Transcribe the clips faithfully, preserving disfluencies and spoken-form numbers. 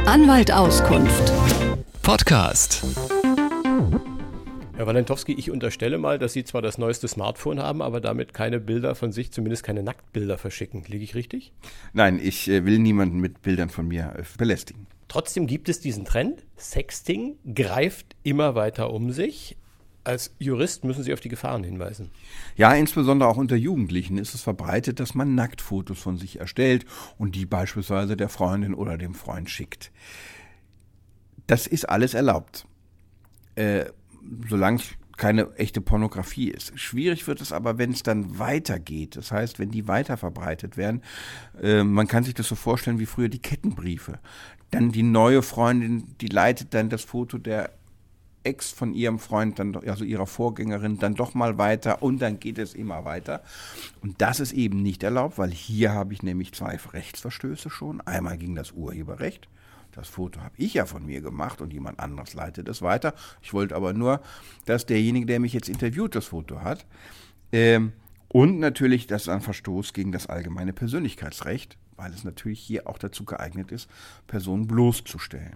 Anwalt Auskunft. Podcast. Herr Walentowski, ich unterstelle mal, dass Sie zwar das neueste Smartphone haben, aber damit keine Bilder von sich, zumindest keine Nacktbilder verschicken. Liege ich richtig? Nein, ich äh, will niemanden mit Bildern von mir äh, belästigen. Trotzdem gibt es diesen Trend. Sexting greift immer weiter um sich. Als Jurist müssen Sie auf die Gefahren hinweisen. Ja, insbesondere auch unter Jugendlichen ist es verbreitet, dass man Nacktfotos von sich erstellt und die beispielsweise der Freundin oder dem Freund schickt. Das ist alles erlaubt, äh, solange es keine echte Pornografie ist. Schwierig wird es aber, wenn es dann weitergeht. Das heißt, wenn die weiter verbreitet werden. Äh, man kann sich das so vorstellen wie früher die Kettenbriefe. Dann die neue Freundin, die leitet dann das Foto der Ex von ihrem Freund, dann, also ihrer Vorgängerin, dann doch mal weiter und dann geht es immer weiter. Und das ist eben nicht erlaubt, weil hier habe ich nämlich zwei Rechtsverstöße schon. Einmal gegen das Urheberrecht. Das Foto habe ich ja von mir gemacht und jemand anderes leitet es weiter. Ich wollte aber nur, dass derjenige, der mich jetzt interviewt, das Foto hat. Ähm, und natürlich, das ist ein Verstoß gegen das allgemeine Persönlichkeitsrecht, weil es natürlich hier auch dazu geeignet ist, Personen bloßzustellen.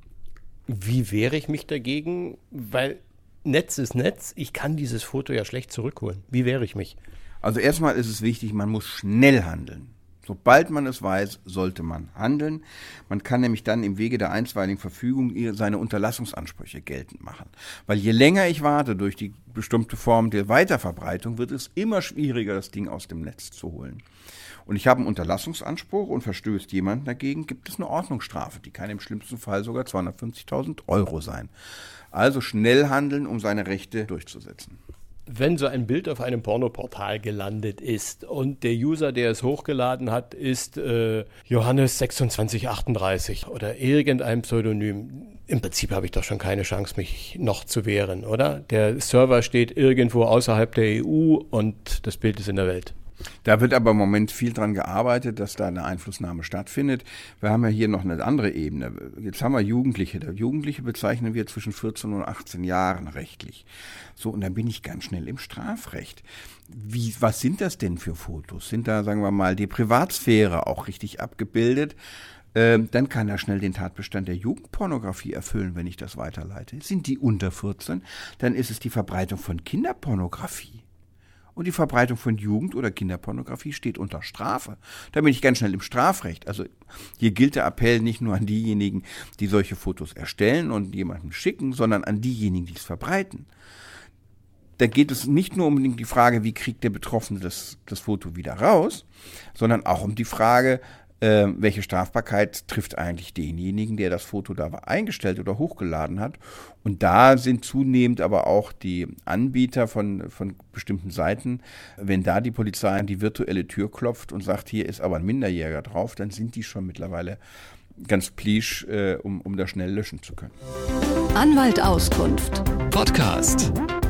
Wie wehre ich mich dagegen? Weil Netz ist Netz. Ich kann dieses Foto ja schlecht zurückholen. Wie wehre ich mich? Also erstmal ist es wichtig, man muss schnell handeln. Sobald man es weiß, sollte man handeln. Man kann nämlich dann im Wege der einstweiligen Verfügung seine Unterlassungsansprüche geltend machen. Weil je länger ich warte durch die bestimmte Form der Weiterverbreitung, wird es immer schwieriger, das Ding aus dem Netz zu holen. Und ich habe einen Unterlassungsanspruch und verstößt jemand dagegen, gibt es eine Ordnungsstrafe. Die kann im schlimmsten Fall sogar zweihundertfünfzigtausend Euro sein. Also schnell handeln, um seine Rechte durchzusetzen. Wenn so ein Bild auf einem Pornoportal gelandet ist und der User, der es hochgeladen hat, ist äh, Johannes sechsundzwanzig achtunddreißig oder irgendein Pseudonym, im Prinzip habe ich doch schon keine Chance, mich noch zu wehren, oder? Der Server steht irgendwo außerhalb der E U und das Bild ist in der Welt. Da wird aber im Moment viel dran gearbeitet, dass da eine Einflussnahme stattfindet. Wir haben ja hier noch eine andere Ebene. Jetzt haben wir Jugendliche. Der Jugendliche bezeichnen wir zwischen vierzehn und achtzehn Jahren rechtlich. So, und dann bin ich ganz schnell im Strafrecht. Wie, was sind das denn für Fotos? Sind da, sagen wir mal, die Privatsphäre auch richtig abgebildet? Ähm, dann kann er schnell den Tatbestand der Jugendpornografie erfüllen, wenn ich das weiterleite. Sind die unter vierzehn? Dann ist es die Verbreitung von Kinderpornografie. Und die Verbreitung von Jugend- oder Kinderpornografie steht unter Strafe. Da bin ich ganz schnell im Strafrecht. Also hier gilt der Appell nicht nur an diejenigen, die solche Fotos erstellen und jemandem schicken, sondern an diejenigen, die es verbreiten. Da geht es nicht nur unbedingt die Frage, wie kriegt der Betroffene das, das Foto wieder raus, sondern auch um die Frage, äh, welche Strafbarkeit trifft eigentlich denjenigen, der das Foto da eingestellt oder hochgeladen hat. Und da sind zunehmend aber auch die Anbieter von, von bestimmten Seiten, wenn da die Polizei an die virtuelle Tür klopft und sagt, hier ist aber ein Minderjähriger drauf, dann sind die schon mittlerweile ganz pleasch, äh, um, um das schnell löschen zu können. Anwalt Auskunft. Podcast.